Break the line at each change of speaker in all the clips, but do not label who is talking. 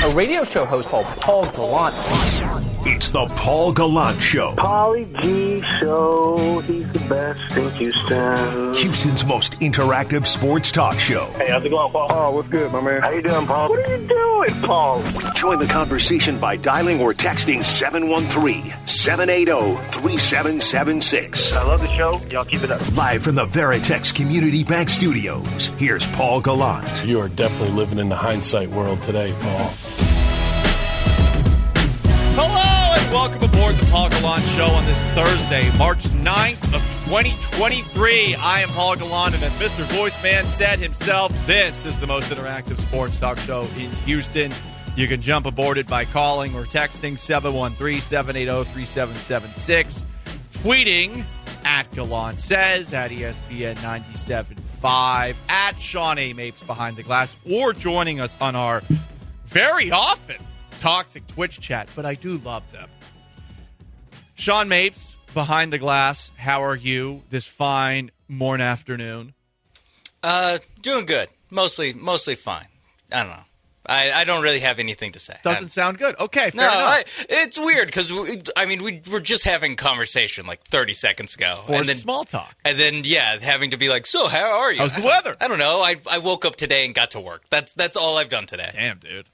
a radio show host called Paul Gallant.
It's the Paul Gallant Show.
Paulie G Show. He's the best in Houston.
Houston's most interactive sports talk show.
Hey, how's it going, Paul? Oh, what's good, my man? How you doing, Paul? What are you doing, Paul?
Join the conversation by dialing or texting 713-780-3776.
I love the show. Y'all keep it up.
Live from the Veritex Community Bank Studios, here's Paul Gallant.
You are definitely living in the hindsight world today, Paul.
Hello and welcome aboard the Paul Gallant Show on this Thursday, March 9th of 2023. I am Paul Gallant, and as Mr. Voiceman said himself, this is the most interactive sports talk show in Houston. You can jump aboard it by calling or texting 713-780-3776, tweeting at Gallant Says, at ESPN 97.5, at Sean A. Mapes Behind the Glass, or joining us on our very often toxic Twitch chat, but I do love them. Sean Mapes, Behind the Glass, how are you this fine morning afternoon?
Doing good. Mostly fine. I don't know. I don't really have anything to say.
Doesn't sound good. Okay, fair enough.
It's weird because, we were just having a conversation like 30 seconds ago.
And then small talk.
And then, having to be like, so how are you?
How's the weather?
I don't know. I woke up today and got to work. That's all I've done today.
Damn, dude.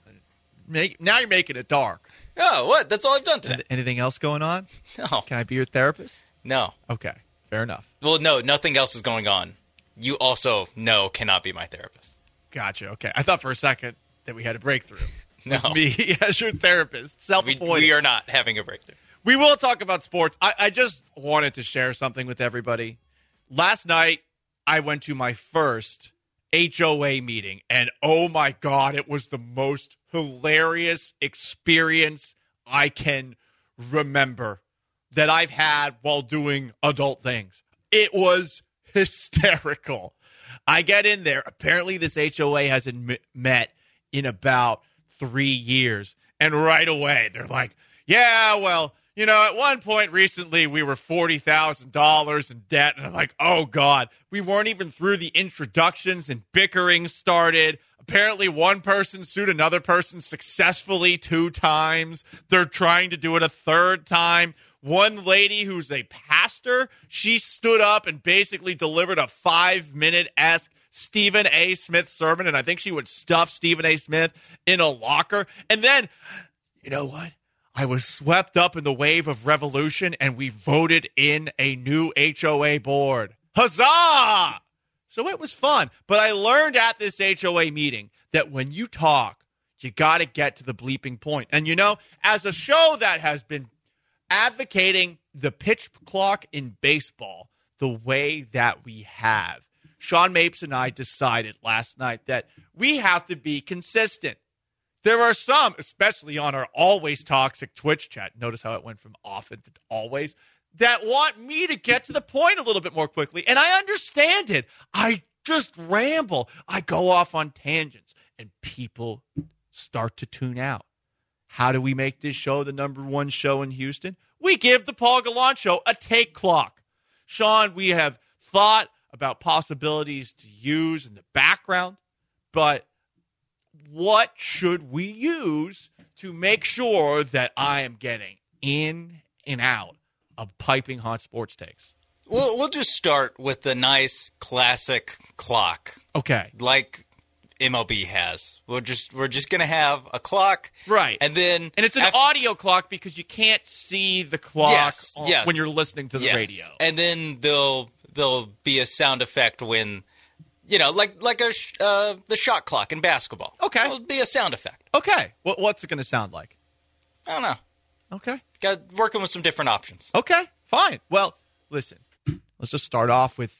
Now you're making it dark.
Oh, what? That's all I've done today.
Anything else going on?
No.
Can I be your therapist?
No.
Okay, fair enough.
Well, no, nothing else is going on. You also, cannot be my therapist.
Gotcha, okay. I thought for a second that we had a breakthrough.
No.
With me as your therapist. Self-appointed.
We are not having a breakthrough.
We will talk about sports. I just wanted to share something with everybody. Last night, I went to my first HOA meeting, and oh my God, it was the most hilarious experience I can remember that I've had while doing adult things. It was hysterical. I get in there. Apparently, this HOA hasn't met in about 3 years. And right away, they're like, yeah, well, at one point recently, we were $40,000 in debt. And I'm like, oh, God. We weren't even through the introductions and bickering started. Apparently, one person sued another person successfully 2 times. They're trying to do it a 3rd time. One lady who's a pastor, she stood up and basically delivered a 5-minute-esque Stephen A. Smith sermon, and I think she would stuff Stephen A. Smith in a locker. And then, you know what? I was swept up in the wave of revolution, and we voted in a new HOA board. Huzzah! So it was fun. But I learned at this HOA meeting that when you talk, you got to get to the bleeping point. And, as a show that has been advocating the pitch clock in baseball the way that we have, Sean Mapes and I decided last night that we have to be consistent. There are some, especially on our always toxic Twitch chat, notice how it went from often to always, that want me to get to the point a little bit more quickly. And I understand it. I just ramble. I go off on tangents, and people start to tune out. How do we make this show the number one show in Houston? We give the Paul Gallant Show a take clock. Sean, we have thought about possibilities to use in the background, but what should we use to make sure that I am getting in and out of piping hot sports takes?
We'll just start with the nice classic clock.
Okay.
Like MLB has. We're just gonna have a clock.
Right.
And
it's an audio clock because you can't see the clock when you're listening to the radio.
And then there'll be a sound effect when like the shot clock in basketball.
Okay.
It'll be a sound effect.
Okay. What's it going to sound like?
I don't know.
Okay.
Working with some different options.
Okay. Fine. Well, listen. Let's just start off with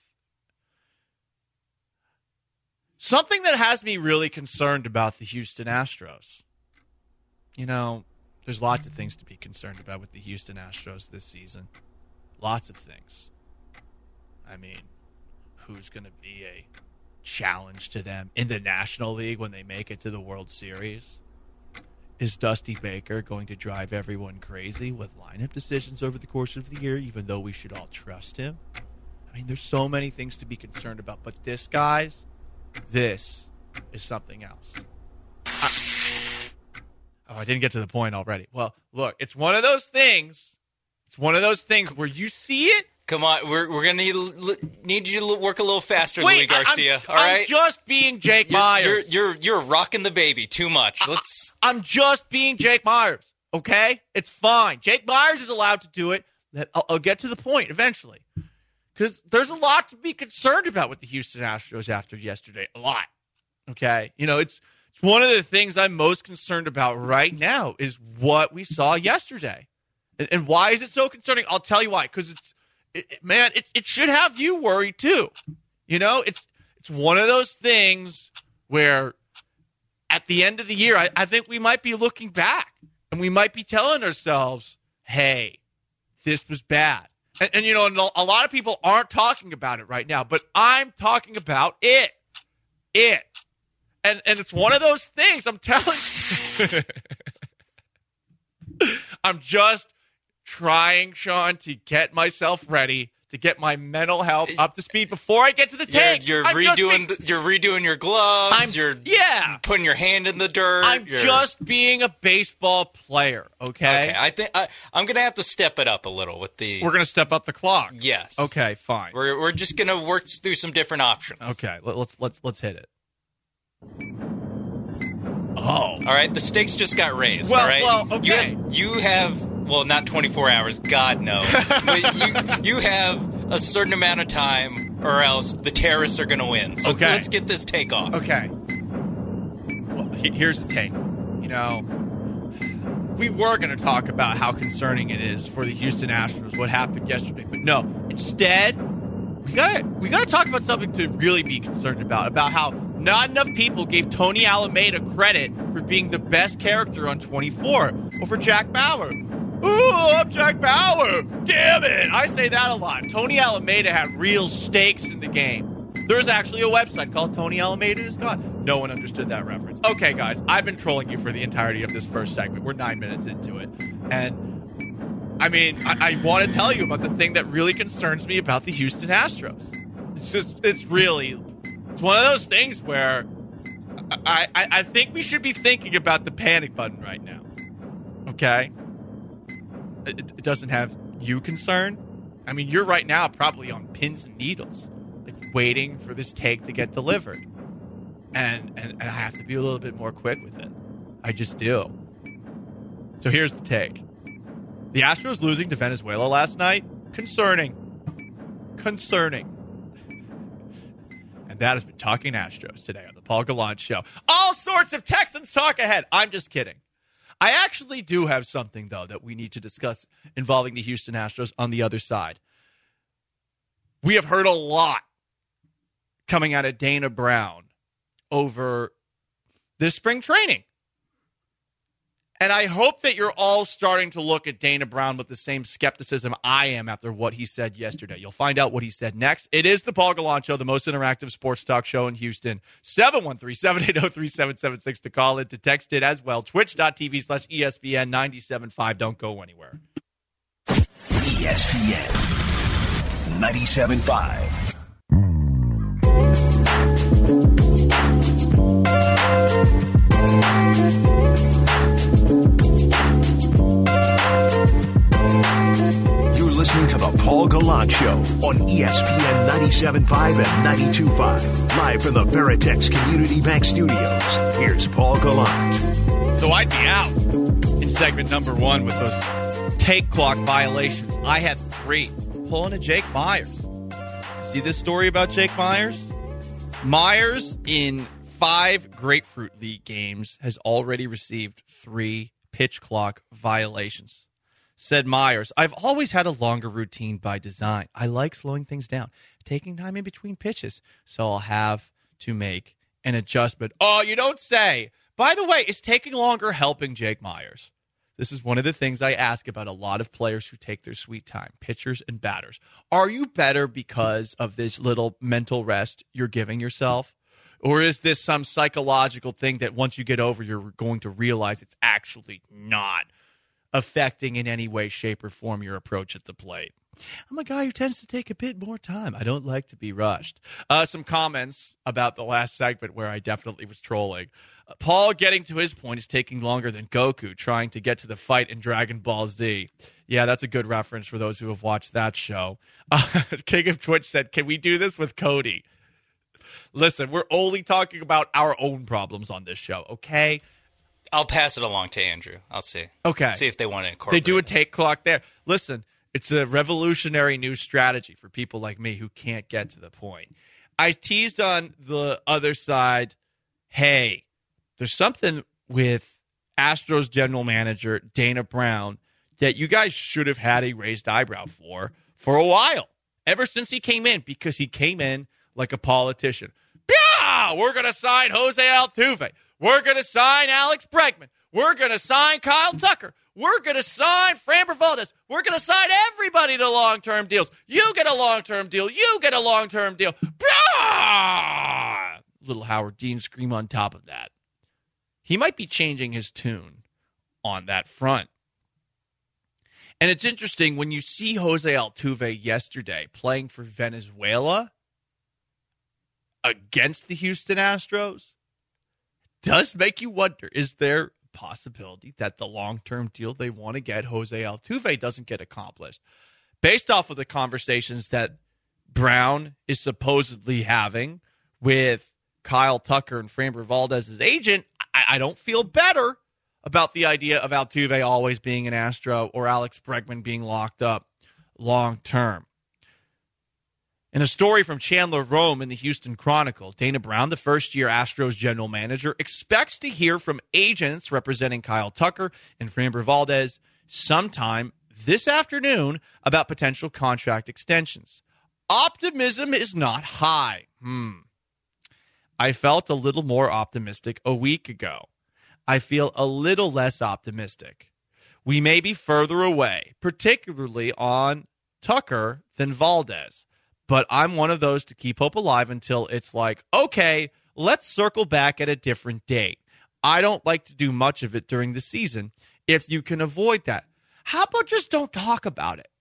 something that has me really concerned about the Houston Astros. There's lots of things to be concerned about with the Houston Astros this season. Lots of things. I mean, who's going to be a challenge to them in the National League when they make it to the World Series? Is Dusty Baker going to drive everyone crazy with lineup decisions over the course of the year, even though we should all trust him? I mean, there's so many things to be concerned about. But this, guys, this is something else. Oh, I didn't get to the point already. Well, look, it's one of those things. It's one of those things where you see it.
Come on, we're gonna need you to work a little faster, Louis Garcia. All right,
I'm just being Jake Myers.
You're rocking the baby too much.
I'm just being Jake Myers. Okay, it's fine. Jake Myers is allowed to do it. I'll get to the point eventually, because there's a lot to be concerned about with the Houston Astros after yesterday. A lot. Okay, it's one of the things I'm most concerned about right now is what we saw yesterday, and why is it so concerning? I'll tell you why. Because it should have you worried too. It's one of those things where at the end of the year, I think we might be looking back and we might be telling ourselves, hey, this was bad. And a lot of people aren't talking about it right now, but I'm talking about it. And it's one of those things, I'm telling you. I'm just trying, Sean, to get myself ready, to get my mental health up to speed before I get to the tank.
You're redoing your gloves. You're putting your hand in the dirt.
I'm just being a baseball player, okay?
Okay, I think I'm going to have to step it up a little with the...
We're going to step up the clock.
Yes.
Okay, fine.
We're just going to work through some different options.
Okay, let's hit it. Oh.
All right, the stakes just got raised,
well,
all right?
Well, okay.
You have not 24 hours, God no. But you have a certain amount of time or else the terrorists are going to win. So let's get this take off.
Okay. Well, here's the take. We were going to talk about how concerning it is for the Houston Astros, what happened yesterday. But no, instead, we gotta talk about something to really be concerned about how not enough people gave Tony Alameda credit for being the best character on 24 over Jack Bauer. Ooh, I'm Jack Bauer. Damn it. I say that a lot. Tony Alameda had real stakes in the game. There's actually a website called Tony Alameda is God. No one understood that reference. Okay, guys, I've been trolling you for the entirety of this first segment. We're 9 minutes into it. And, I want to tell you about the thing that really concerns me about the Houston Astros. It's one of those things where I think we should be thinking about the panic button right now. Okay? It doesn't have you concerned. You're right now probably on pins and needles, waiting for this take to get delivered. And I have to be a little bit more quick with it. I just do. So here's the take. The Astros losing to Venezuela last night, concerning. And that has been Talking Astros today on the Paul Gallant Show. All sorts of Texans talk ahead. I'm just kidding. I actually do have something, though, that we need to discuss involving the Houston Astros on the other side. We have heard a lot coming out of Dana Brown over this spring training. And I hope that you're all starting to look at Dana Brown with the same skepticism I am after what he said yesterday. You'll find out what he said next. It is the Paul Gallant Show, the most interactive sports talk show in Houston. 713-780-3776 to call it, to text it as well. Twitch.tv/ESPN975. Don't go anywhere.
ESPN 97.5. You're listening to the Paul Gallant Show on ESPN 97.5 and 92.5. Live from the Veritex Community Bank Studios. Here's Paul Gallant.
So I'd be out in segment number one with those take clock violations. I had 3. Pulling a Jake Myers. See this story about Jake Myers? Myers, in 5 Grapefruit League games, has already received 3 pitch clock violations. Said Myers, I've always had a longer routine by design. I like slowing things down, taking time in between pitches, so I'll have to make an adjustment. Oh, you don't say. By the way, is taking longer helping Jake Myers? This is one of the things I ask about a lot of players who take their sweet time, pitchers and batters. Are you better because of this little mental rest you're giving yourself? Or is this some psychological thing that once you get over, you're going to realize it's actually not affecting in any way, shape, or form your approach at the plate? I'm a guy who tends to take a bit more time. I don't like to be rushed. Some comments about the last segment where I definitely was trolling. Paul getting to his point is taking longer than Goku trying to get to the fight in Dragon Ball Z. Yeah, that's a good reference for those who have watched that show. King of Twitch said, can we do this with Cody? Listen, we're only talking about our own problems on this show, okay?
I'll pass it along to Andrew. I'll see.
Okay.
See if they want to incorporate
They do a take clock there. Listen, it's a revolutionary new strategy for people like me who can't get to the point. I teased on the other side, hey, there's something with Astros general manager Dana Brown that you guys should have had a raised eyebrow for a while, ever since he came in, because he came in like a politician. Yeah, we're going to sign Jose Altuve. We're going to sign Alex Bregman. We're going to sign Kyle Tucker. We're going to sign Framber Valdez. We're going to sign everybody to long-term deals. You get a long-term deal. You get a long-term deal. Little Howard Dean scream on top of that. He might be changing his tune on that front. And it's interesting when you see Jose Altuve yesterday playing for Venezuela against the Houston Astros, it does make you wonder, is there a possibility that the long-term deal they want to get Jose Altuve doesn't get accomplished? Based off of the conversations that Brown is supposedly having with Kyle Tucker and Framber Valdez's agent, I don't feel better about the idea of Altuve always being an Astro or Alex Bregman being locked up long-term. In a story from Chandler Rome in the Houston Chronicle, Dana Brown, the first-year Astros general manager, expects to hear from agents representing Kyle Tucker and Framber Valdez sometime this afternoon about potential contract extensions. Optimism is not high. I felt a little more optimistic a week ago. I feel a little less optimistic. We may be further away, particularly on Tucker, than Valdez. But I'm one of those to keep hope alive until it's like, okay, let's circle back at a different date. I don't like to do much of it during the season if you can avoid that. How about just don't talk about it?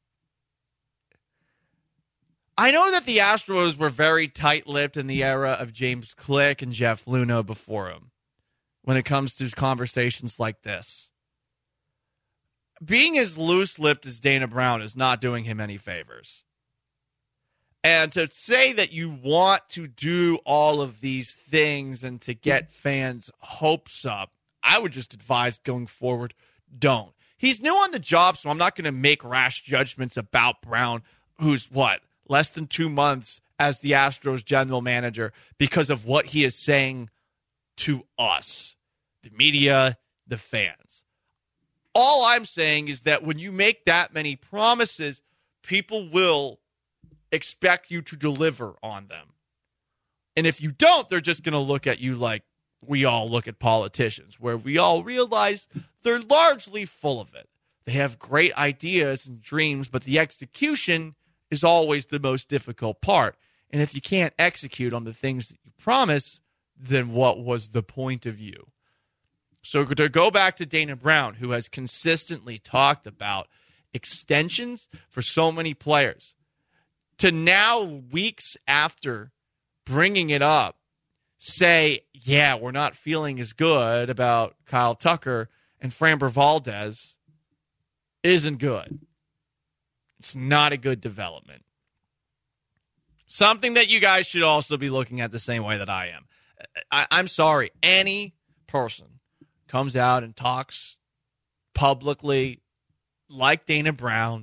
I know that the Astros were very tight-lipped in the era of James Click and Jeff Luhnow before him when it comes to conversations like this. Being as loose-lipped as Dana Brown is not doing him any favors. And to say that you want to do all of these things and to get fans' hopes up, I would just advise going forward, don't. He's new on the job, so I'm not going to make rash judgments about Brown, who's, less than 2 months as the Astros general manager, because of what he is saying to us, the media, the fans. All I'm saying is that when you make that many promises, people will expect you to deliver on them. And if you don't, they're just going to look at you like we all look at politicians, where we all realize they're largely full of it. They have great ideas and dreams, but the execution is always the most difficult part. And if you can't execute on the things that you promise, then what was the point of you? So to go back to Dana Brown, who has consistently talked about extensions for so many players, to now, weeks after bringing it up, say, yeah, we're not feeling as good about Kyle Tucker and Framber Valdez isn't good. It's not a good development. Something that you guys should also be looking at the same way that I am. I'm sorry. Any person comes out and talks publicly like Dana Brown,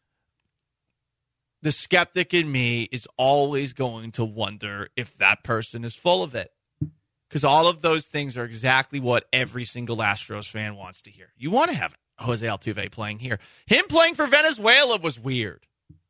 the skeptic in me is always going to wonder if that person is full of it. Because all of those things are exactly what every single Astros fan wants to hear. You want to have Jose Altuve playing here. Him playing for Venezuela was weird.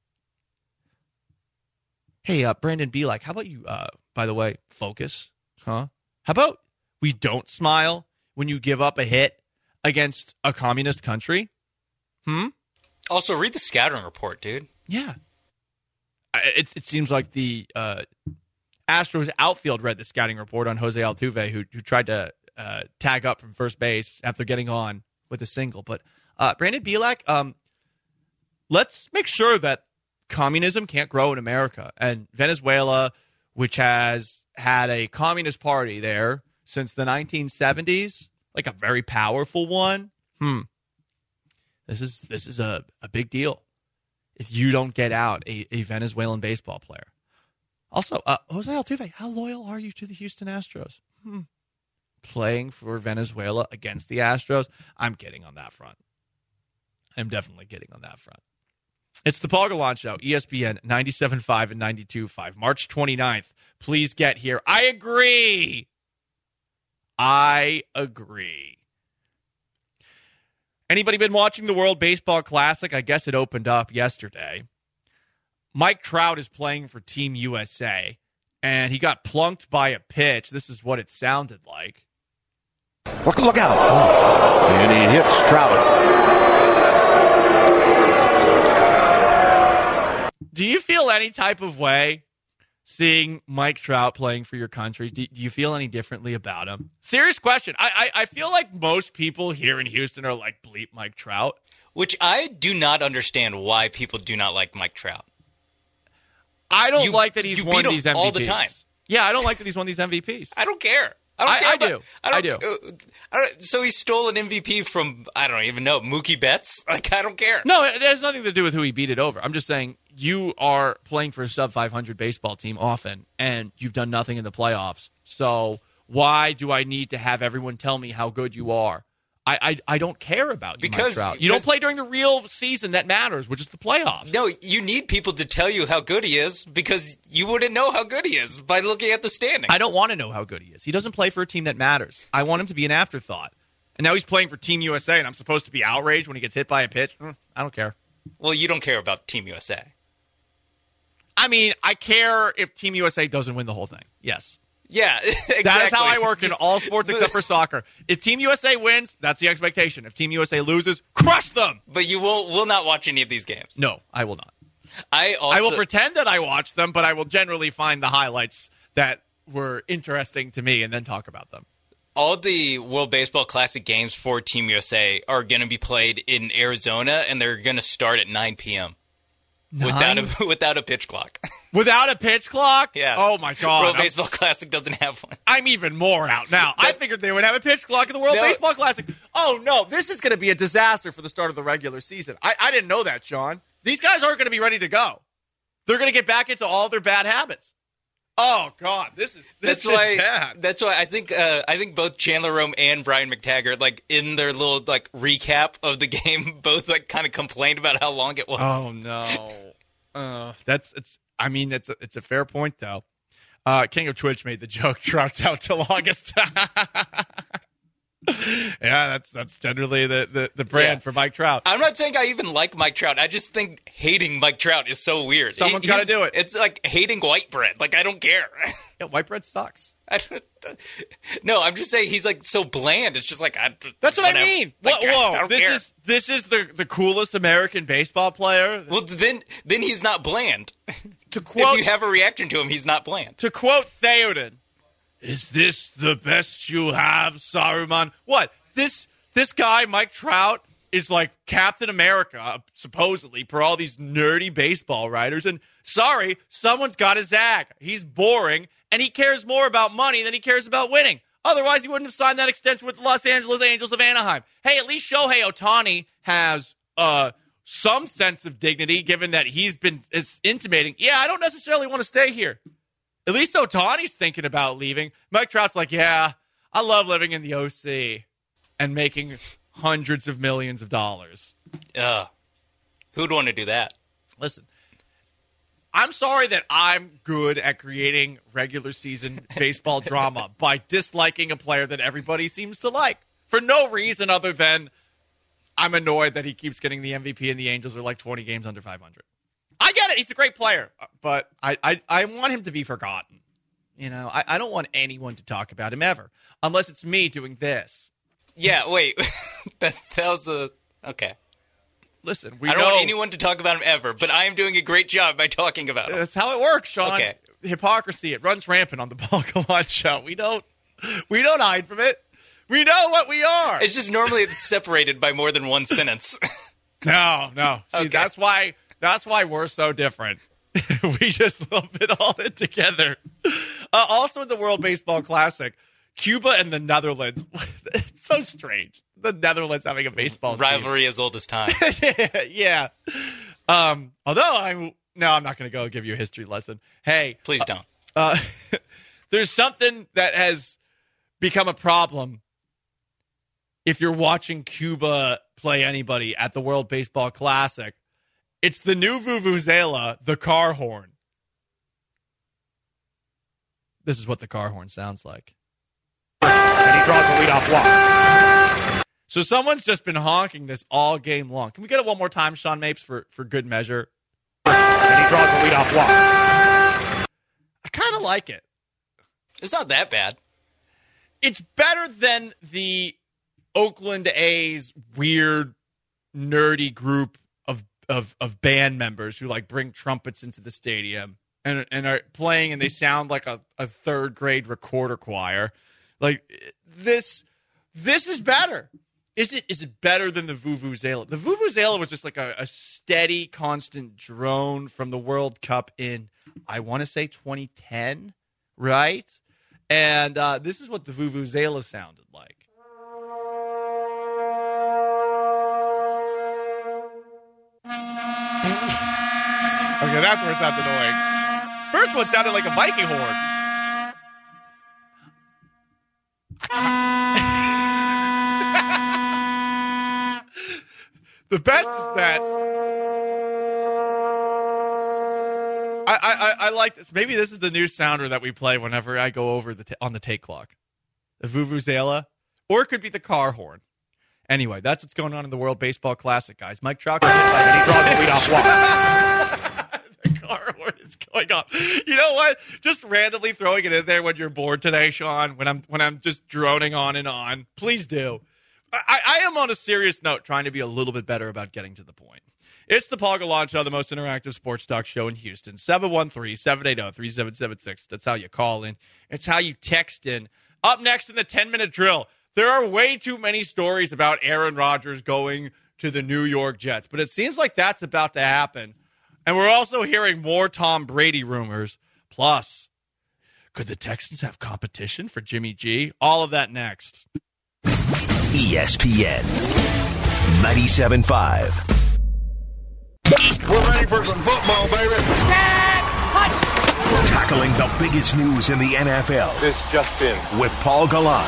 Hey, Brandon B. how about you, by the way, focus? Huh? How about we don't smile when you give up a hit against a communist country?
Also, read the scouting report, dude.
Yeah. It seems like the Astros outfield read the scouting report on Jose Altuve, who tried to tag up from first base after getting on with a single. But Brandon Bielak, let's make sure that communism can't grow in America. And Venezuela, which has had a communist party there since the 1970s, like a very powerful one. This is a big deal if you don't get out a Venezuelan baseball player. Also, Jose Altuve, how loyal are you to the Houston Astros? Playing for Venezuela against the Astros, I'm getting on that front. I'm definitely getting on that front. It's the Paul Gallant Show, ESPN 97.5 and 92.5, March 29th. Please get here. I agree. Anybody been watching the World Baseball Classic? I guess it opened up yesterday. Mike Trout is playing for Team USA, and he got plunked by a pitch. This is what it sounded like.
Look out. And he hits Trout.
Do you feel any type of way seeing Mike Trout playing for your country? Do you feel any differently about him? Serious question. I feel like most people here in Houston are like, bleep Mike Trout.
Which I do not understand why people do not like Mike Trout.
I don't like that he's won these MVPs.
All the time.
Yeah, I don't like that he's won these MVPs.
I don't care. I do. So he stole an MVP from, I don't even know, Mookie Betts? Like, I don't care.
No, it has nothing to do with who he beat it over. I'm just saying you are playing for a sub-500 baseball team often, and you've done nothing in the playoffs. So why do I need to have everyone tell me how good you are? I don't care about you, Mike Trout. You don't play during the real season that matters, which is the playoffs.
No, you need people to tell you how good he is because you wouldn't know how good he is by looking at the standings.
I don't want to know how good he is. He doesn't play for a team that matters. I want him to be an afterthought. And now he's playing for Team USA, and I'm supposed to be outraged when he gets hit by a pitch? I don't care.
Well, you don't care about Team USA.
I mean, I care if Team USA doesn't win the whole thing. Yes.
Yeah, exactly.
That is how I work in all sports except for soccer. If Team USA wins, that's the expectation. If Team USA loses, crush them.
But you will not watch any of these games.
No, I will not.
I
will pretend that I watch them, but I will generally find the highlights that were interesting to me and then talk about them.
All the World Baseball Classic games for Team USA are going to be played in Arizona, and they're going to start at 9 p.m. Without a pitch clock.
Without a pitch clock?
Yeah.
Oh, my God.
World Baseball Classic doesn't have one.
I'm even more out now. I figured they would have a pitch clock in the World Baseball Classic. Oh, no. This is going to be a disaster for the start of the regular season. I didn't know that, Sean. These guys aren't going to be ready to go. They're going to get back into all their bad habits. Oh, God. This is bad.
That's why I think both Chandler Rome and Brian McTaggart, like, in their little, like, recap of the game, both, like, kind of complained about how long it was.
Oh, no. It's a fair point, though. King of Twitch made the joke, Trout's out till August. Yeah, that's generally the brand for Mike Trout.
I'm not saying I even like Mike Trout. I just think hating Mike Trout is so weird.
Someone's got to do it.
It's like hating white bread. Like, I don't care.
Yeah, white bread sucks.
No, I'm just saying he's like so bland. It's just like
that's what I mean.
Like,
whoa, this is the coolest American baseball player.
Well, then he's not bland.
To quote,
if you have a reaction to him, he's not bland.
To quote Theoden, "Is this the best you have, Saruman?" What? This guy, Mike Trout, is like Captain America, supposedly, for all these nerdy baseball writers. And sorry, someone's got to zag. He's boring, and he cares more about money than he cares about winning. Otherwise, he wouldn't have signed that extension with the Los Angeles Angels of Anaheim. Hey, at least Shohei Ohtani has some sense of dignity, given that he's been intimating, yeah, I don't necessarily want to stay here. At least Ohtani's thinking about leaving. Mike Trout's like, yeah, I love living in the OC and making hundreds of millions of dollars.
Who'd want to do that?
Listen, I'm sorry that I'm good at creating regular season baseball drama by disliking a player that everybody seems to like for no reason other than I'm annoyed that he keeps getting the MVP and the Angels are like 20 games under 500. I get it. He's a great player, but I want him to be forgotten. You know, I don't want anyone to talk about him ever, unless it's me doing this.
Yeah, wait. that was okay.
Listen,
I don't want anyone to talk about him ever, but I am doing a great job by talking about him.
That's how it works, Sean.
Okay.
Hypocrisy, it runs rampant on the Paul Gallant Show. We don't hide from it. We know what we are.
It's just normally it's separated by more than one sentence.
No. See,
okay.
That's why we're so different. We just lump it all in together. Also in the World Baseball Classic, Cuba and the Netherlands. It's so strange. The Netherlands having a baseball
rivalry
team.
as old as time.
Yeah. Although I'm not going to go give you a history lesson. Hey,
please don't.
There's something that has become a problem if you're watching Cuba play anybody at the World Baseball Classic. It's the new vuvuzela, the car horn. This is what the car horn sounds like.
And he draws the leadoff walk.
So someone's just been honking this all game long. Can we get it one more time, Sean Mapes, for good measure?
And he draws the leadoff walk.
I kind of like it.
It's not that bad.
It's better than the Oakland A's weird, nerdy group of band members who like bring trumpets into the stadium and are playing, and they sound like a third grade recorder choir. Like this is better. Is it better than the vuvuzela? The vuvuzela was just like a steady, constant drone from the World Cup in, I want to say 2010, right? And this is what the vuvuzela sounded like. Okay, that's where it sounded annoying. First one sounded like a Viking horn. The best is that I like this. Maybe this is the new sounder that we play whenever I go over on the take clock. The vuvuzela, or it could be the car horn. Anyway, that's what's going on in the World Baseball Classic, guys. Mike Trout got hit by he draws the leadoff walk. The car horn is going off. You know what? Just randomly throwing it in there when you're bored today, Sean. When I'm just droning on and on. Please do. I am on a serious note trying to be a little bit better about getting to the point. It's the Paul Gallant Show, the most interactive sports talk show in Houston. 713-780-3776. That's how you call in. It's how you text in. Up next in the 10-minute drill, there are way too many stories about Aaron Rodgers going to the New York Jets, but it seems like that's about to happen. And we're also hearing more Tom Brady rumors. Plus, could the Texans have competition for Jimmy G? All of that next.
ESPN 97.5.
We're ready for some football, baby.
Tackling the biggest news in the NFL.
This just in.
With Paul Gallant.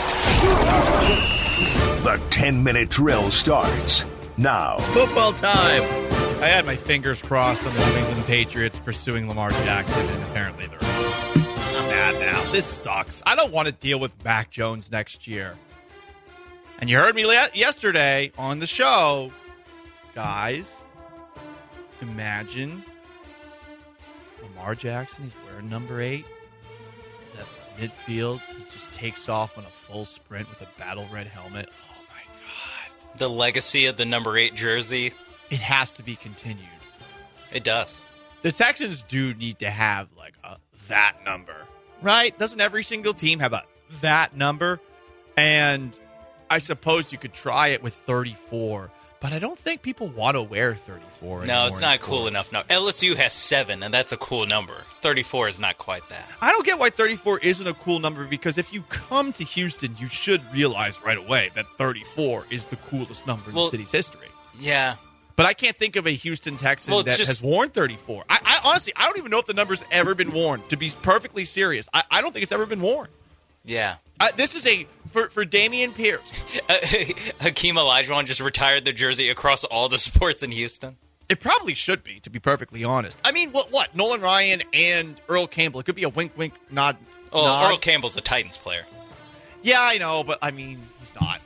The 10-minute drill starts now.
Football time. I had my fingers crossed on the New England Patriots pursuing Lamar Jackson, and apparently they're not. I'm mad now. This sucks. I don't want to deal with Mac Jones next year. And you heard me yesterday on the show. Guys, imagine Lamar Jackson. He's wearing number 8. He's at the midfield. He just takes off on a full sprint with a battle red helmet. Oh, my God.
The legacy of the number 8 jersey.
It has to be continued.
It does.
The Texans do need to have, like, that number, right? Doesn't every single team have a that number? And I suppose you could try it with 34, but I don't think people want to wear 34 anymore.
No, it's not cool enough. No, LSU has 7, and that's a cool number. 34 is not quite that.
I don't get why 34 isn't a cool number, because if you come to Houston, you should realize right away that 34 is the coolest number in the city's history.
Yeah.
But I can't think of a Houston Texan that has worn 34. I honestly, I don't even know if the number's ever been worn. To be perfectly serious, I don't think it's ever been worn.
Yeah.
This is for Damian Pierce.
Hakeem Olajuwon just retired the jersey across all the sports in Houston.
It probably should be, to be perfectly honest. I mean, what? Nolan Ryan and Earl Campbell. It could be a wink, wink, nod.
Oh,
nod.
Earl Campbell's a Titans player.
Yeah, I know, but I mean, he's not.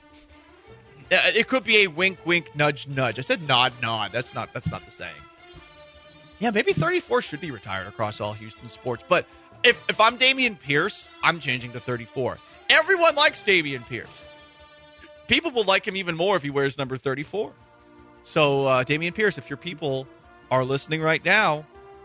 It could be a wink, wink, nudge, nudge. I said nod, nod. That's not the saying. Yeah, maybe 34 should be retired across all Houston sports. But if I'm Damian Pierce, I'm changing to 34. Everyone likes Damian Pierce. People will like him even more if he wears number 34. So, Damian Pierce, if your people are listening right now,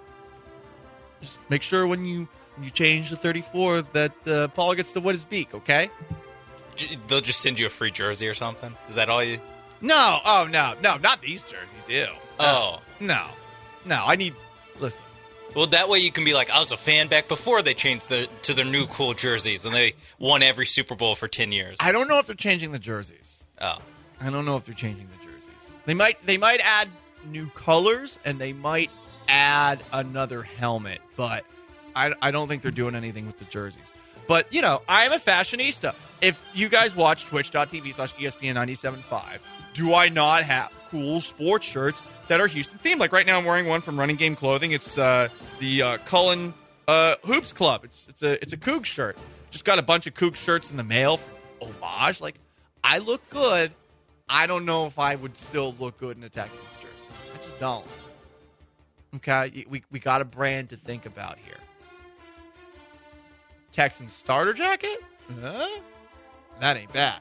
just make sure when you change to 34 that Paul gets to wet his beak, okay?
They'll just send you a free jersey or something? Is that all you...
No. Oh, no, not these jerseys. Ew.
Oh.
No, I need... Listen,
Well, that way you can be like, I was a fan back before they changed to their new cool jerseys, and they won every Super Bowl for 10 years.
I don't know if they're changing the jerseys.
Oh.
I don't know if they're changing the jerseys. They might add new colors, and they might add another helmet, but I don't think they're doing anything with the jerseys. But, I am a fashionista. If you guys watch twitch.tv/ESPN97.5, do I not have cool sports shirts that are Houston themed? Like right now I'm wearing one from Running Game Clothing. It's the Cullen Hoops Club. It's a Cougs shirt. Just got a bunch of Cougs shirts in the mail for homage. Like, I look good. I don't know if I would still look good in a Texans jersey. I just don't. Okay? We got a brand to think about here. Texans starter jacket? That ain't bad.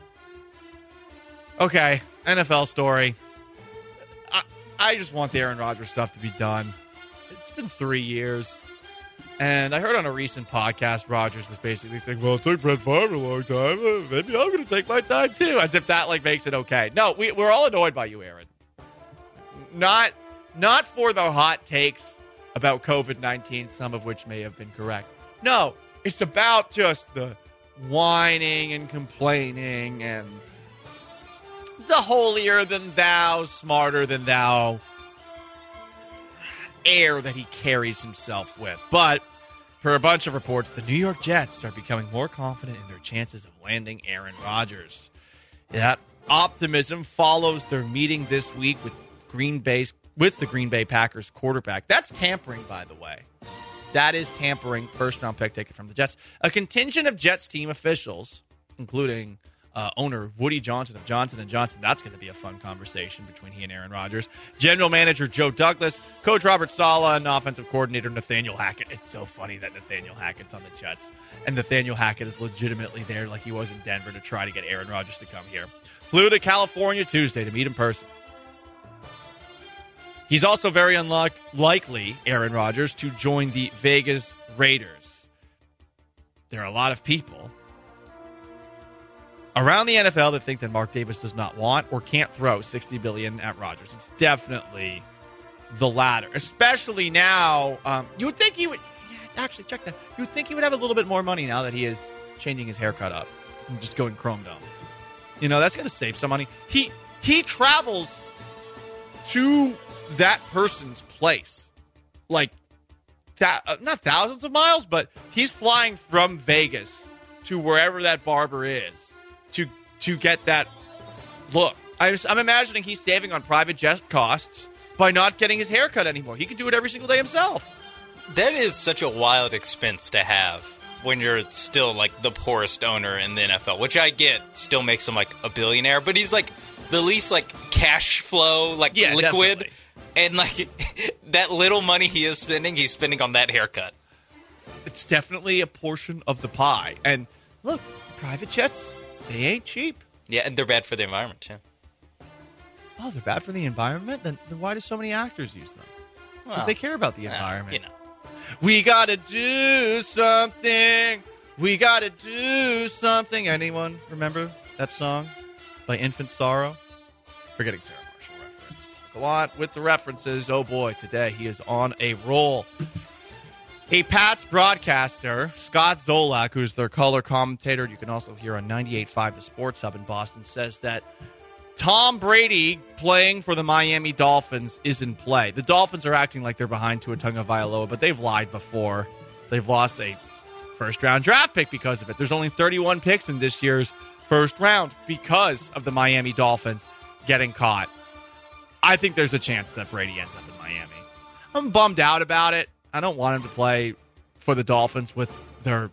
Okay, NFL story. I just want the Aaron Rodgers stuff to be done. It's been 3 years. And I heard on a recent podcast, Rodgers was basically saying, well, it took Brett Favre a long time. Maybe I'm going to take my time, too. As if that, makes it okay. No, we're all annoyed by you, Aaron. Not for the hot takes about COVID-19, some of which may have been correct. No, it's about just the whining and complaining and the holier than thou, smarter than thou air that he carries himself with. But per a bunch of reports, the New York Jets are becoming more confident in their chances of landing Aaron Rodgers. That optimism follows their meeting this week with the Green Bay Packers quarterback. That's tampering, by the way. That is tampering. First-round pick taken from the Jets. A contingent of Jets team officials, including owner Woody Johnson of Johnson & Johnson. That's going to be a fun conversation between he and Aaron Rodgers. General manager Joe Douglas, coach Robert Saleh, and offensive coordinator Nathaniel Hackett. It's so funny that Nathaniel Hackett's on the Jets, and Nathaniel Hackett is legitimately there like he was in Denver to try to get Aaron Rodgers to come here. Flew to California Tuesday to meet in person. He's also very unlikely, Aaron Rodgers, to join the Vegas Raiders. There are a lot of people around the NFL that think that Mark Davis does not want or can't throw $60 billion at Rodgers. It's definitely the latter, especially now. You would think he would actually check that. You would think he would have a little bit more money now that he is changing his haircut up and just going chrome dome. That's going to save some money. He travels to that person's place, like that, not thousands of miles, but he's flying from Vegas to wherever that barber is to get that look. I'm imagining he's saving on private jet costs by not getting his hair cut anymore. He could do it every single day himself.
That is such a wild expense to have when you're still like the poorest owner in the NFL, which I get still makes him like a billionaire, but he's like the least like cash flow, liquid.
Definitely.
And like that little money he is spending, he's spending on that haircut.
It's definitely a portion of the pie. And look, private jets, they ain't cheap.
Yeah, and they're bad for the environment, too.
Oh, they're bad for the environment? Then why do so many actors use them? Because they care about the environment. We got to do something. We got to do something. Anyone remember that song by Infant Sorrow? Forgetting Sarah Marshall reference. Go on with the references. Oh, boy, today he is on a roll. A Pats broadcaster, Scott Zolak, who's their color commentator, you can also hear on 98.5 The Sports Hub in Boston, says that Tom Brady playing for the Miami Dolphins is in play. The Dolphins are acting like they're behind Tua Tagovailoa, but they've lied before. They've lost a first-round draft pick because of it. There's only 31 picks in this year's first round because of the Miami Dolphins getting caught. I think there's a chance that Brady ends up in Miami. I'm bummed out about it. I don't want him to play for the Dolphins with their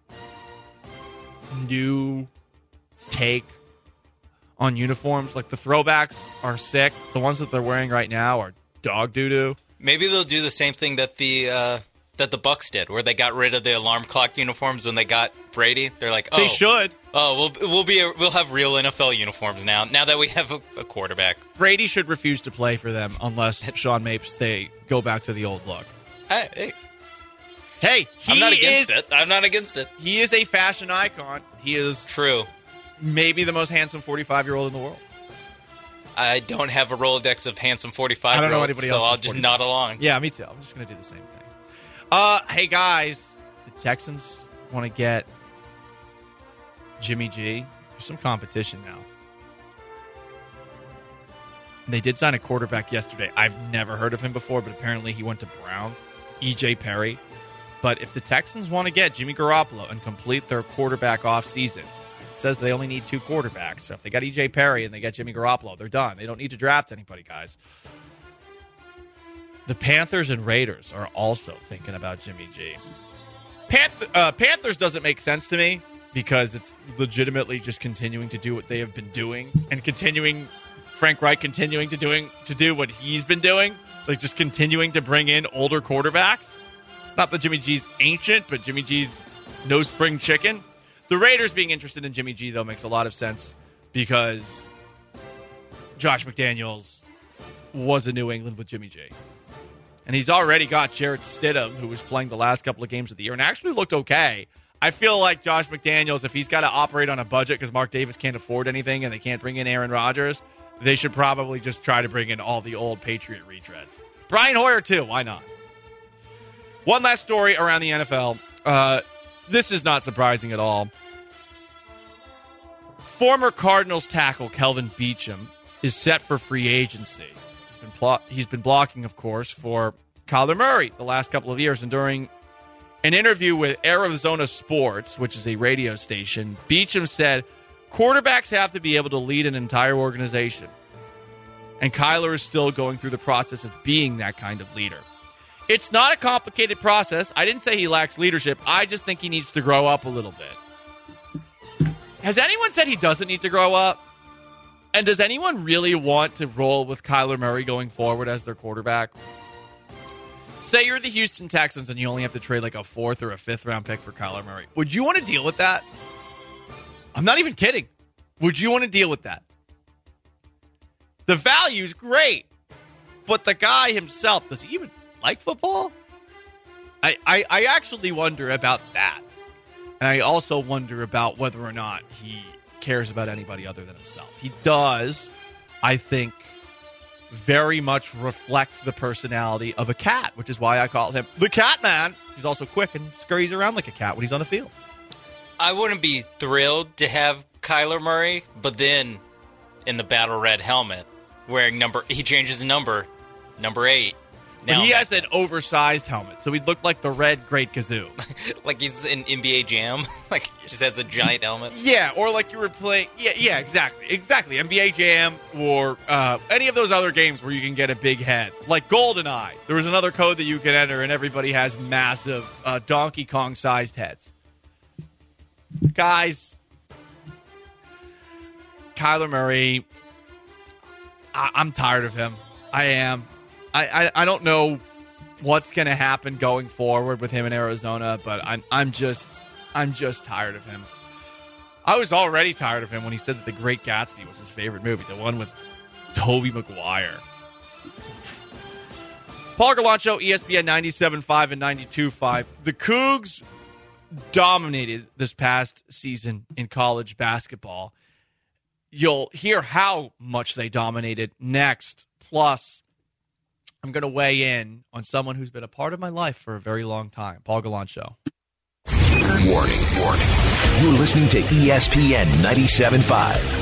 new take on uniforms. Like, the throwbacks are sick. The ones that they're wearing right now are dog doo-doo.
Maybe they'll do the same thing that the Bucs did, where they got rid of the alarm clock uniforms when they got Brady. They're like, oh,
they should.
Oh, we'll have real NFL uniforms now that we have a quarterback.
Brady should refuse to play for them unless Sean Mapes they go back to the old look.
Hey,
I'm not
against it.
He is a fashion icon. He is
true.
Maybe the most handsome 45-year-old in the world.
I don't have a Rolodex of handsome 45-year-olds,
I don't know anybody else.
so I'll just nod along.
Yeah, me too. I'm just going to do the same thing. Hey, guys. The Texans want to get Jimmy G. There's some competition now. They did sign a quarterback yesterday. I've never heard of him before, but apparently he went to Brown. E.J. Perry. But if the Texans want to get Jimmy Garoppolo and complete their quarterback offseason, it says they only need 2 quarterbacks. So if they got E.J. Perry and they get Jimmy Garoppolo, they're done. They don't need to draft anybody, guys. The Panthers and Raiders are also thinking about Jimmy G. Panthers doesn't make sense to me because it's legitimately just continuing to do what they have been doing and Frank Reich continuing to do what he's been doing, like just continuing to bring in older quarterbacks. Not that Jimmy G's ancient, but Jimmy G's no spring chicken. The Raiders being interested in Jimmy G, though, makes a lot of sense because Josh McDaniels was in New England with Jimmy G. And he's already got Jarrett Stidham, who was playing the last couple of games of the year and actually looked okay. I feel like Josh McDaniels, if he's got to operate on a budget because Mark Davis can't afford anything and they can't bring in Aaron Rodgers, they should probably just try to bring in all the old Patriot retreads. Brian Hoyer, too. Why not? One last story around the NFL. This is not surprising at all. Former Cardinals tackle Kelvin Beachum is set for free agency. He's been blocking, of course, for Kyler Murray the last couple of years. And during an interview with Arizona Sports, which is a radio station, Beachum said, quarterbacks have to be able to lead an entire organization. And Kyler is still going through the process of being that kind of leader. It's not a complicated process. I didn't say he lacks leadership. I just think he needs to grow up a little bit. Has anyone said he doesn't need to grow up? And does anyone really want to roll with Kyler Murray going forward as their quarterback? Say you're the Houston Texans and you only have to trade like a 4th or a 5th round pick for Kyler Murray. Would you want to deal with that? I'm not even kidding. Would you want to deal with that? The value's great, but the guy himself, does he even like football? I actually wonder about that. And I also wonder about whether or not he cares about anybody other than himself. He does, I think, very much reflect the personality of a cat, which is why I call him the Cat Man. He's also quick and scurries around like a cat when he's on the field.
I wouldn't be thrilled to have Kyler Murray, but then in the battle red helmet, wearing he changes the number 8.
But he has an oversized helmet, so he'd look like the red Great Gazoo.
Like he's in NBA Jam? Like he just has a giant helmet?
Yeah, or like you were playing... Yeah, exactly. NBA Jam or any of those other games where you can get a big head. Like GoldenEye. There was another code that you could enter, and everybody has massive Donkey Kong-sized heads. Guys, Kyler Murray, I'm tired of him. I am. I don't know what's going to happen going forward with him in Arizona, but I'm just tired of him. I was already tired of him when he said that The Great Gatsby was his favorite movie, the one with Tobey Maguire. Paul Gallant Show, ESPN 97.5 and 92.5. The Cougs dominated this past season in college basketball. You'll hear how much they dominated next. Plus, I'm going to weigh in on someone who's been a part of my life for a very long time. Paul Gallant Show.
Warning. You're listening to ESPN 97.5.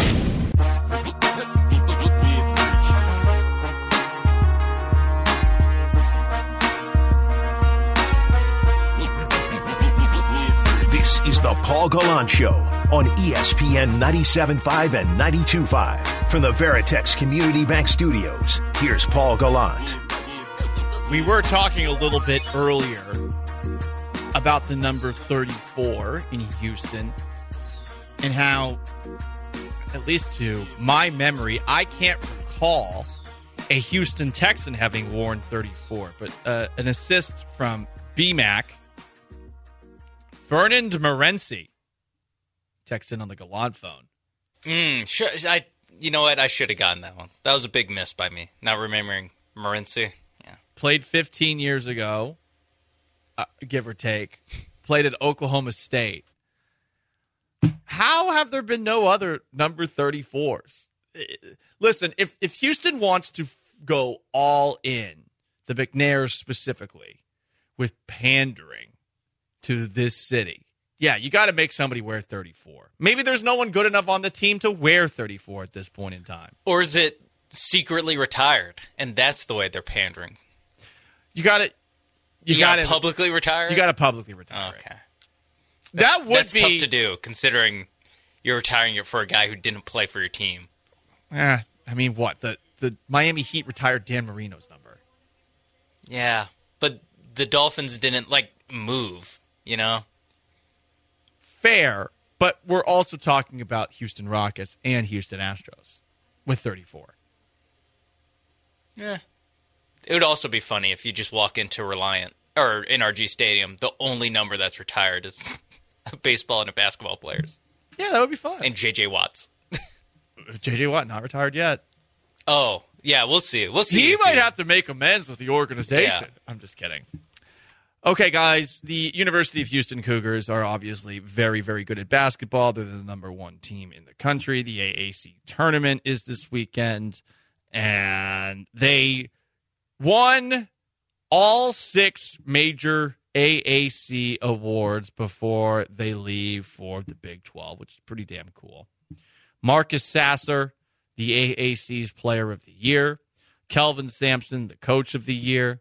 This is the Paul Gallant Show on ESPN 97.5 and 92.5. From the Veritex Community Bank Studios, here's Paul Gallant.
We were talking a little bit earlier about the number 34 in Houston and how, at least to my memory, I can't recall a Houston Texan having worn 34. But an assist from BMAC, Fernand Morency, Texan on the Gallant phone.
Sure, you know what? I should have gotten that one. That was a big miss by me, not remembering Morency. Yeah.
Played 15 years ago, give or take. Played at Oklahoma State. How have there been no other number 34s? listen, if Houston wants to go all in, the McNairs specifically, with pandering to this city, yeah, you got to make somebody wear 34. Maybe there's no one good enough on the team to wear 34 at this point in time.
Or is it secretly retired, and that's the way they're pandering?
You got to
publicly retire.
You got to publicly retire.
Okay,
that's
tough to do, considering you're retiring it for a guy who didn't play for your team.
I mean, what the Miami Heat retired Dan Marino's number.
Yeah, but the Dolphins didn't move. You know,
fair, but we're also talking about Houston Rockets and Houston Astros with 34.
Yeah. It would also be funny if you just walk into Reliant or NRG Stadium, the only number that's retired is baseball and basketball players.
Yeah, that would be fun.
And J.J. Watts.
J.J. Watt, not retired yet.
Oh, yeah, we'll see.
He might have to make amends with the organization. Yeah. I'm just kidding. Okay, guys, the University of Houston Cougars are obviously very, very good at basketball. They're the number one team in the country. The AAC tournament is this weekend, and they won all 6 major AAC awards before they leave for the Big 12, which is pretty damn cool. Marcus Sasser, the AAC's Player of the Year. Kelvin Sampson, the Coach of the Year.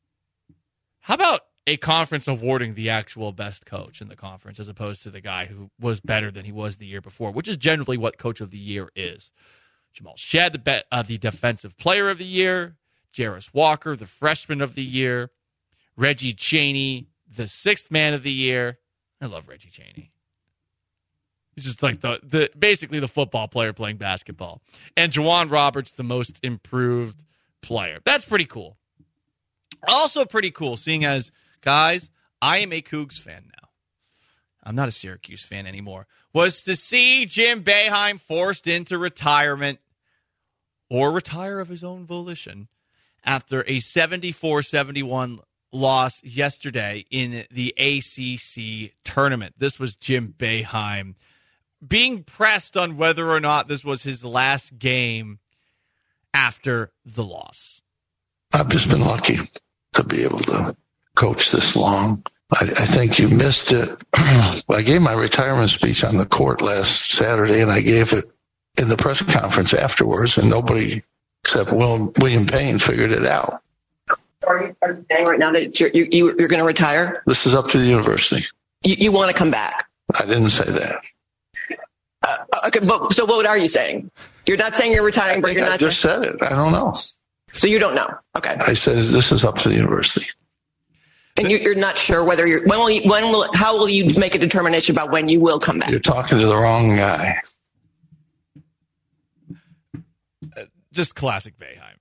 How about a conference awarding the actual best coach in the conference as opposed to the guy who was better than he was the year before, which is generally what Coach of the Year is. Jamal Shedd, the Defensive Player of the Year. Jarris Walker, the Freshman of the Year. Reggie Chaney, the 6th Man of the Year. I love Reggie Chaney. He's just like the basically the football player playing basketball. And Juwan Roberts, the Most Improved Player. That's pretty cool. Also pretty cool, seeing as, guys, I am a Cougs fan now. I'm not a Syracuse fan anymore. Was to see Jim Boeheim forced into retirement or retire of his own volition after a 74-71 loss yesterday in the ACC tournament. This was Jim Boeheim being pressed on whether or not this was his last game after the loss.
I've just been lucky to be able to coach this long. I think you missed it. I gave my retirement speech on the court last Saturday, and I gave it in the press conference afterwards, and nobody except William Payne figured it out.
Are you saying right now that you're going to retire?
This is up to the university.
You want to come back?
I didn't say that.
Okay, but so what are you saying? You're not saying you're retiring, but you're not.
I just said it. I don't know.
So you don't know? Okay.
I said this is up to the university.
And you're not sure whether you're. How will you make a determination about when you will come back?
You're talking to the wrong guy.
Just classic Boeheim.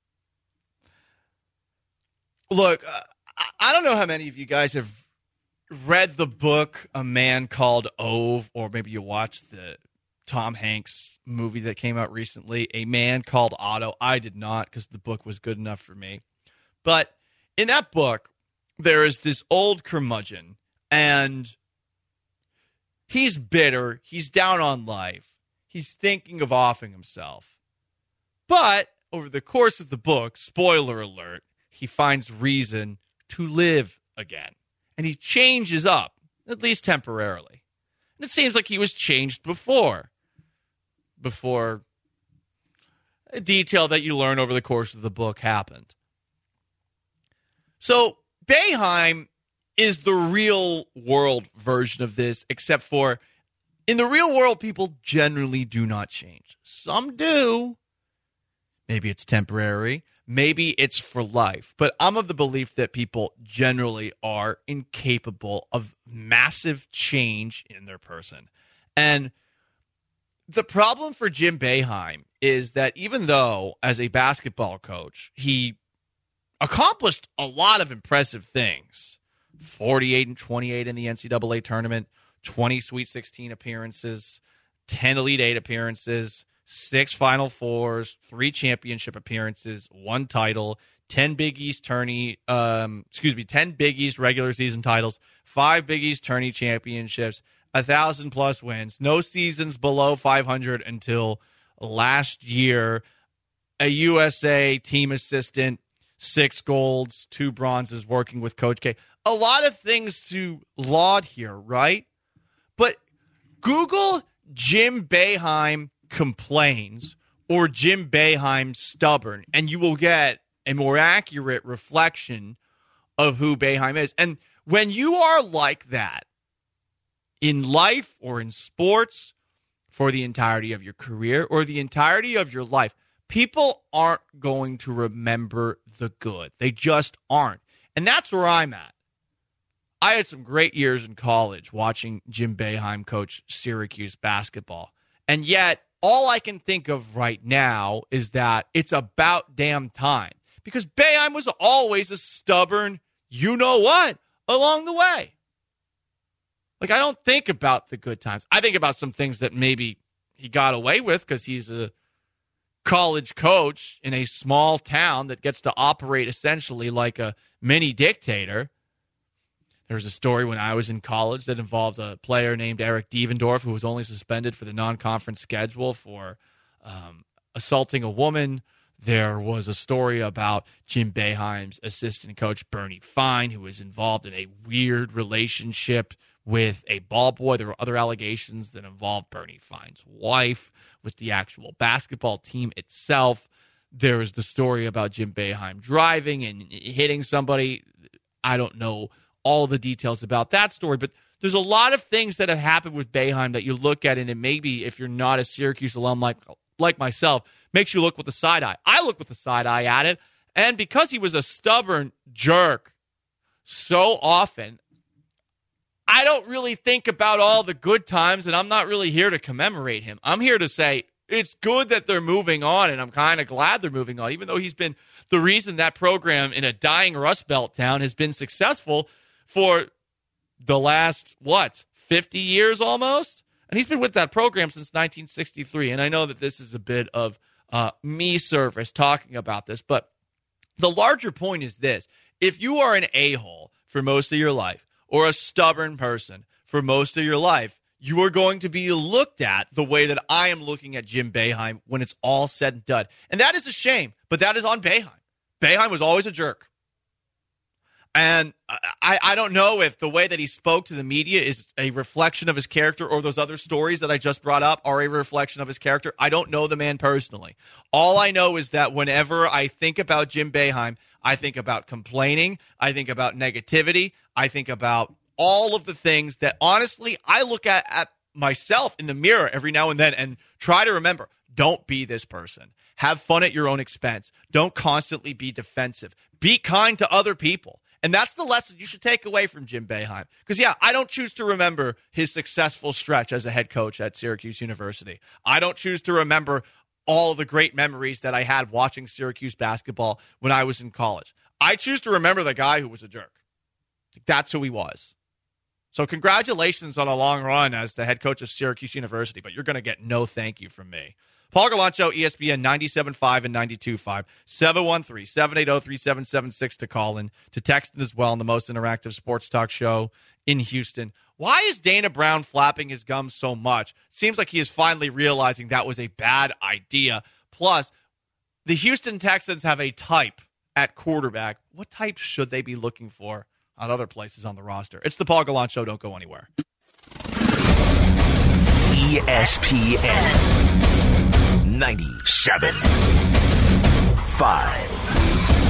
Look, I don't know how many of you guys have read the book A Man Called Ove, or maybe you watched the Tom Hanks movie that came out recently, A Man Called Otto. I did not, because the book was good enough for me. But in that book, there is this old curmudgeon, and he's bitter. He's down on life. He's thinking of offing himself. But over the course of the book, spoiler alert, he finds reason to live again. And he changes up, at least temporarily. And it seems like he was changed before a detail that you learn over the course of the book happened. So Boeheim is the real world version of this, except for in the real world, people generally do not change. Some do. Maybe it's temporary. Maybe it's for life. But I'm of the belief that people generally are incapable of massive change in their person. And the problem for Jim Boeheim is that even though, as a basketball coach, he accomplished a lot of impressive things, 48-28 in the NCAA tournament, 20 Sweet 16 appearances, 10 Elite 8 appearances, 6 Final Fours, 3 championship appearances, 1 title, 10 Big East 10 Big East regular season titles, 5 Big East tourney championships, 1,000+ wins, no seasons below 500 until last year, a USA team assistant, 6 golds, 2 bronzes, working with Coach K. A lot of things to laud here, right? But Google Jim Boeheim complains or Jim Boeheim stubborn, and you will get a more accurate reflection of who Boeheim is. And when you are like that in life or in sports for the entirety of your career or the entirety of your life, people aren't going to remember the good. They just aren't. And that's where I'm at. I had some great years in college watching Jim Boeheim coach Syracuse basketball. And yet, all I can think of right now is that it's about damn time. Because Boeheim was always a stubborn you-know-what along the way. Like, I don't think about the good times. I think about some things that maybe he got away with because he's a college coach in a small town that gets to operate essentially like a mini dictator. There was a story when I was in college that involved a player named Eric Devendorf who was only suspended for the non-conference schedule for assaulting a woman. There was a story about Jim Boeheim's assistant coach, Bernie Fine, who was involved in a weird relationship with a ball boy. There were other allegations that involved Bernie Fine's wife with the actual basketball team itself. There was the story about Jim Boeheim driving and hitting somebody. I don't know all the details about that story, but there's a lot of things that have happened with Boeheim that you look at, and maybe if you're not a Syracuse alum like myself, makes you look with the side eye. I look with the side eye at it, and because he was a stubborn jerk so often, I don't really think about all the good times, and I'm not really here to commemorate him. I'm here to say it's good that they're moving on, and I'm kind of glad they're moving on, even though he's been the reason that program in a dying Rust Belt town has been successful for the last, 50 years almost? And he's been with that program since 1963. And I know that this is a bit of me service talking about this, but the larger point is this. If you are an a-hole for most of your life or a stubborn person for most of your life, you are going to be looked at the way that I am looking at Jim Boeheim when it's all said and done. And that is a shame, but that is on Boeheim. Boeheim was always a jerk. And I don't know if the way that he spoke to the media is a reflection of his character or those other stories that I just brought up are a reflection of his character. I don't know the man personally. All I know is that whenever I think about Jim Boeheim, I think about complaining. I think about negativity. I think about all of the things that, honestly, I look at myself in the mirror every now and then and try to remember, don't be this person. Have fun at your own expense. Don't constantly be defensive. Be kind to other people. And that's the lesson you should take away from Jim Boeheim. Because, I don't choose to remember his successful stretch as a head coach at Syracuse University. I don't choose to remember all the great memories that I had watching Syracuse basketball when I was in college. I choose to remember the guy who was a jerk. That's who he was. So congratulations on a long run as the head coach of Syracuse University, but you're going to get no thank you from me. Paul Gallant Show, ESPN 97.5 and 92.5, 713-780-3776 to call in, to text in as well, in the most interactive sports talk show in Houston. Why is Dana Brown flapping his gums so much? Seems like he is finally realizing that was a bad idea. Plus, the Houston Texans have a type at quarterback. What type should they be looking for on other places on the roster? It's the Paul Gallant Show. Don't go anywhere.
ESPN 97.5.